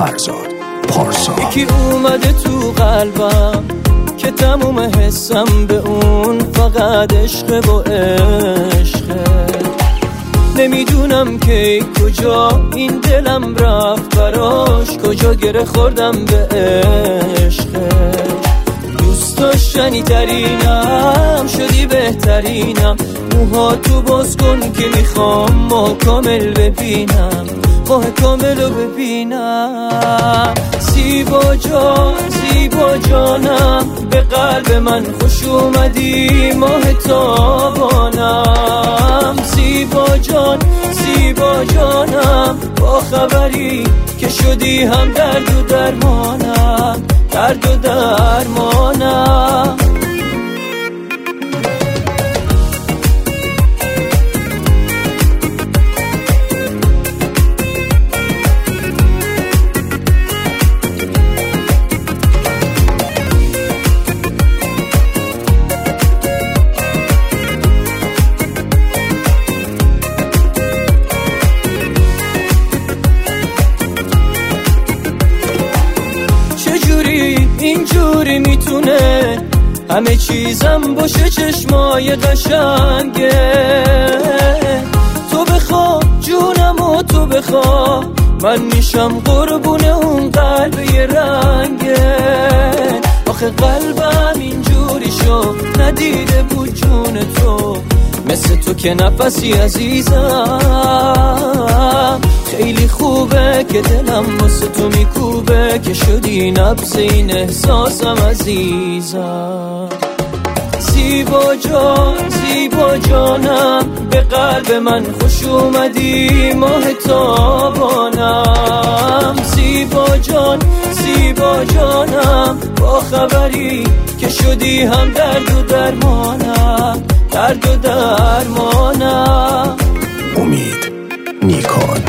فرزاد پارسا. یکی اومده تو قلبم که تموم حسم به اون فقط عشق و عشقه. نمیدونم که کجا این دلم رفت براش، کجا گره خوردم به عشقه. دوست داشتنی ترینم شدی بهترینم، موها تو باز کن که میخوام ماه کامل ببینم، ماه کامل رو ببینم. زیبا جان زیبا جانم به قلب من خوش اومدی، ماه تابانم. زیبا جان زیبا جانم با خبری که شدی هم درد و درمانم، درد و درمانم. اینجوری میتونه همه چیزم باشه چشمای قشنگه. تو بخوا جونم و تو بخوا من میشم قربون اون قلب یه رنگه. آخه قلبم اینجوری شد ندیده بود جون تو، مثل تو که نفسی عزیزم. خیلی خوبه که دلم واسه تو میکوبه، که شدی نبض این احساسم عزیزم. زیبا جان زیبا جانم به قلب من خوش اومدی، ماه تابانم. زیبا جان زیبا جانم با خبری که شدی هم درد و درمانم، درد و درمانم. امید نیکان.